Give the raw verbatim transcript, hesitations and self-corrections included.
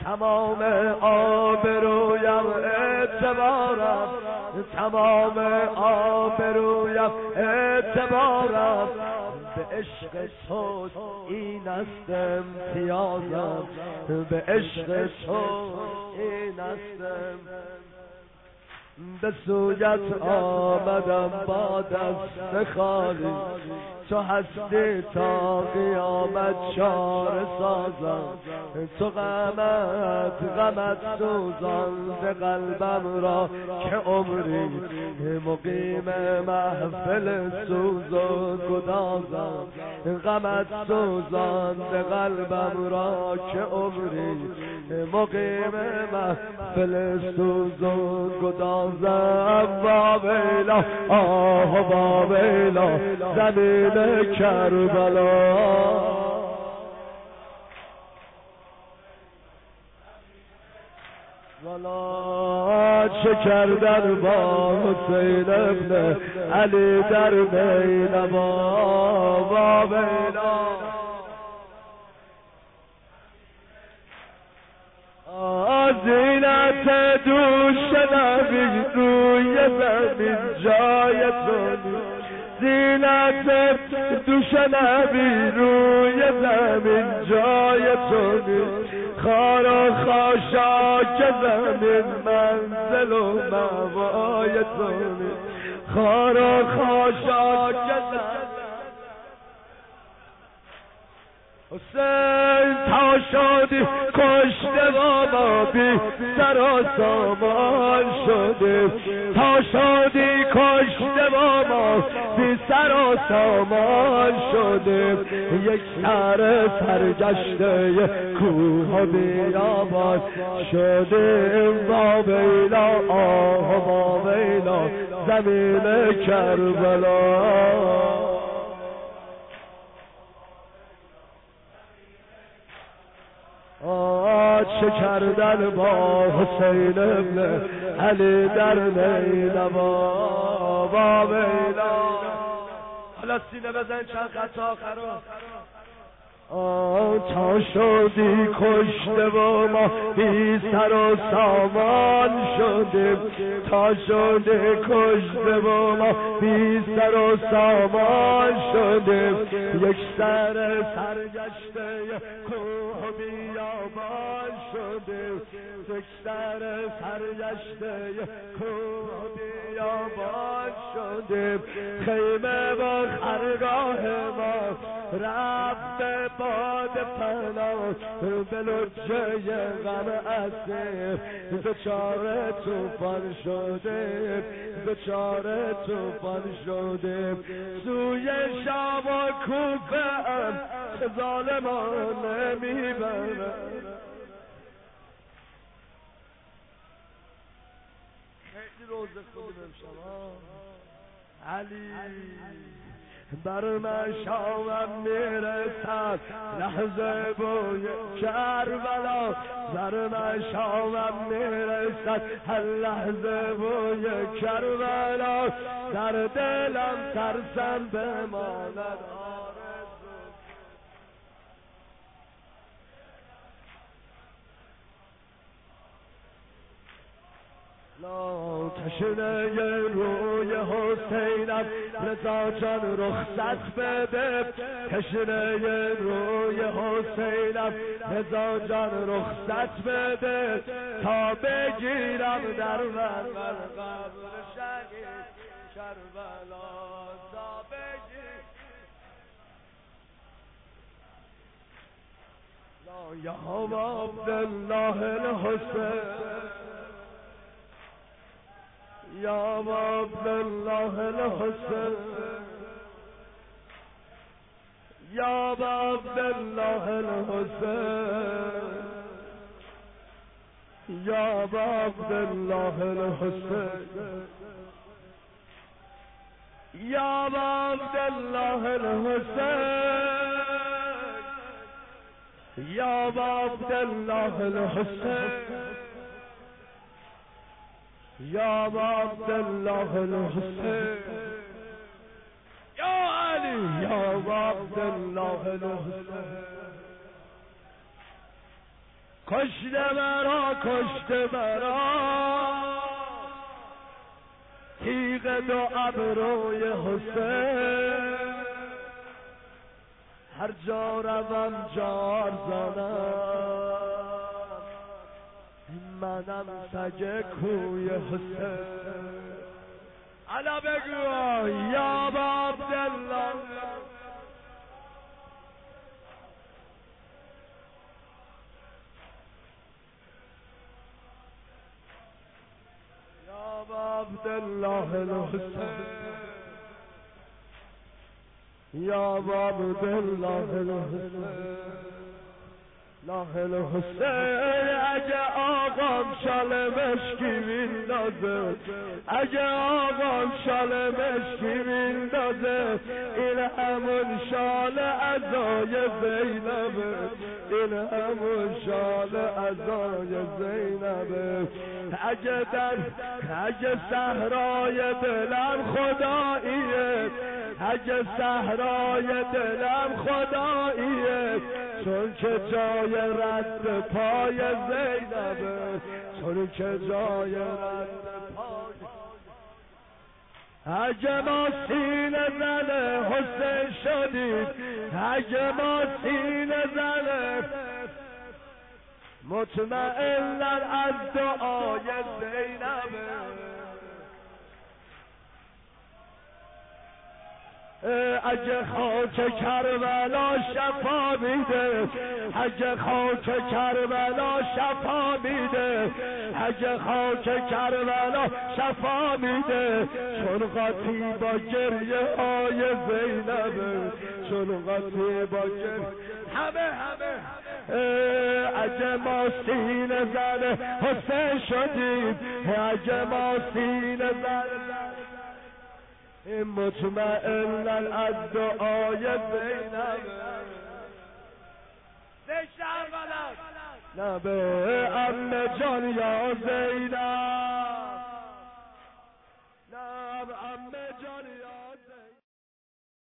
تمام آبرویم اعتبارم، تمام آبرویم اعتبارم، به عشق تو این است امتیازم، به عشق تو این است. به سویت آمدم با دست خالی، تو هستی تا قیامت چاره سازم، تو غمت غمت سوزانده قلبم را که عمری مقیم محفل سوز و گدازم، غمت سوزانده قلبم را که عمری مقیم محفل سوز و گدازم. با ویلا آه با ویلا زمین کربلا، والا چه کردن با حسین ابن علی در نینوا. با ویلا زینت دوش نبی روی زمین جای تو نیست، زینت دوش نبی روی زمین جای تو نیست، خار و خاشاک زمین منزل و موای تو نیست، خار و خاشاک زمین. حسین تا شدی کشته و ما بی سر و سامان شده، تا شدی کشته و ما بی سر و سامان شده، یک سر سرگشته کوه و بیابان شده. با ویلا آه با ویلا زمین کربلا، آه چه کردن با حسین ابن علی در نینوا. با ویلا حالا سینه بزن چند خط آخرا. آه تا شدی کشته و ما بی سر و سامان شده، تا شده کشته و ما بی سر و سامان شده، یک سر سرگشته کوه و بیابان شده، یک سر سرگشته کوه و بیابان شده. خیمه و خرگاه ما رفت باد پناه، به لجه غم اسیر دچار توفان شده، دچار توفان شده. سوی شام و کوفه ام ظالمان نمیبرم. خیلی روزه خودی بمشم علی، بر من شامم میرسد لحظه بوی کربلا، بر من شامم میرسد هر لحظه بوی کربلا، در دلم ترسم بماند آرزو. لا تشنه روی حسینم رضا جان رخصت بده، تشنه روی حسینم رضا جان رخصت بده، تا بگیرم در من قبر شهید کربلا، تا بگیرم. لا یا عبدالله الحسین، یا عبدالله الحسین، یا عبدالله الحسین، یا عبدالله الحسین، یا عبدالله الحسین، یا عبدالله الحسین، یا عبدالله الحسین، یا علی، یا عبدالله الحسین. کشته مرا کشته مرا تیغ دو ابروی حسین، هر جا روم جار زنم منم سگ کوی حسین. علا بگو یا عبدالله یا عبدالله الحسین، یا عبدالله الحسین، الله الحسین. اگه آقام شال مشکی میندازه، اگه آقام شال مشکی میندازه، این همون شال عزای زینبه، این همون شال عزای زینبه. اگه در اگه صحرای دلم خداییه، اگه صحرای دلم خداییه، چون که جای رد پای زینبه، چون که جای رد پای. اگه ما سینه زنه حسین شدید، اگه ما سینه زنه مطمئناً از دعای زینبه. اگه خاک کربلا شفا میده، اگه خاک کربلا شفا میده، اگه خاک کربلا شفا میده، چون قاطی با گریه های زینبه، چون قاطی با گریه همه همه. اگه ما سینه زنه حسین شدیم، اگه ما سینه زنه مطمئناً از دعای زینب. زشت نبه عمه جان یا زینب،